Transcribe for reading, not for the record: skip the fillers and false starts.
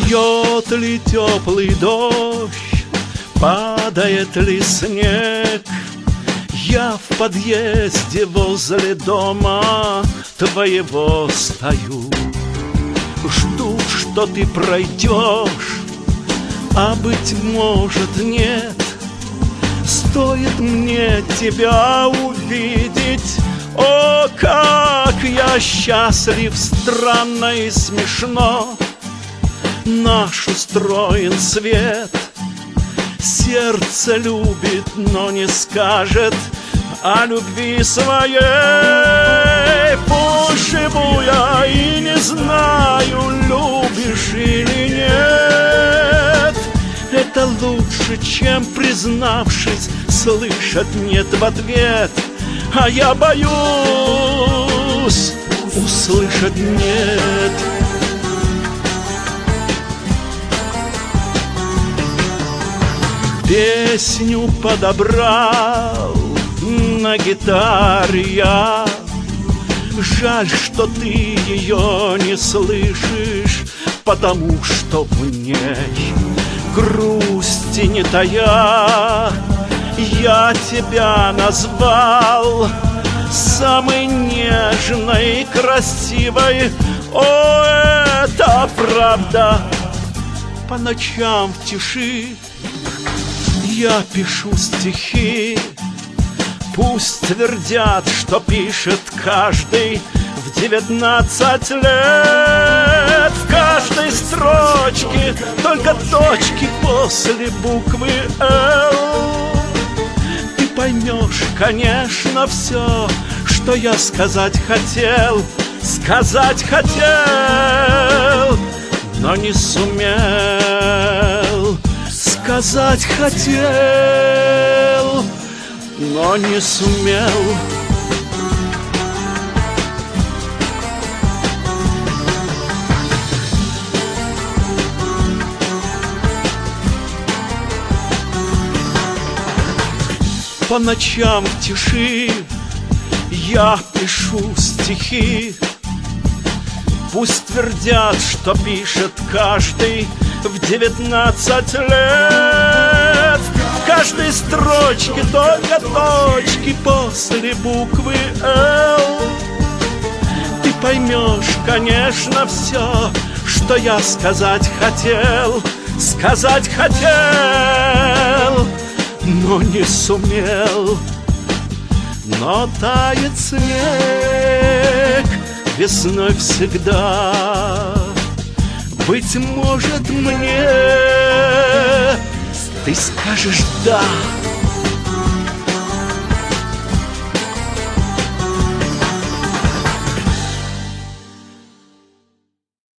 Льет ли теплый дождь, падает ли снег, я в подъезде возле дома твоего стою. Жду, что ты пройдешь, а быть может нет. Стоит мне тебя увидеть, о, как я счастлив, странно и смешно. Наш устроен свет, сердце любит, но не скажет о любви своей. Пусть живу я и не знаю, любишь или нет. Это лучше, чем, признавшись, слышать нет в ответ. А я боюсь услышать нет. Песню подобрал на гитаре я. Жаль, что ты ее не слышишь, потому что в ней грусти не тая. Я тебя назвал самой нежной, красивой. О, это правда. По ночам в тиши я пишу стихи. Пусть твердят, что пишет каждый в 19 лет. В каждой строчке только точки после буквы «Л». Ты поймешь, конечно, все, что я сказать хотел. Сказать хотел, но не сумел. Сказать хотел, но не сумел. По ночам в тиши я пишу стихи. Пусть твердят, что пишет каждый в 19 лет. В каждой строчке только точки после буквы «Л». Ты поймешь, конечно, все, что я сказать хотел. Сказать хотел, но не сумел. Но тает снег весной всегда. Быть может, мне ты скажешь «да».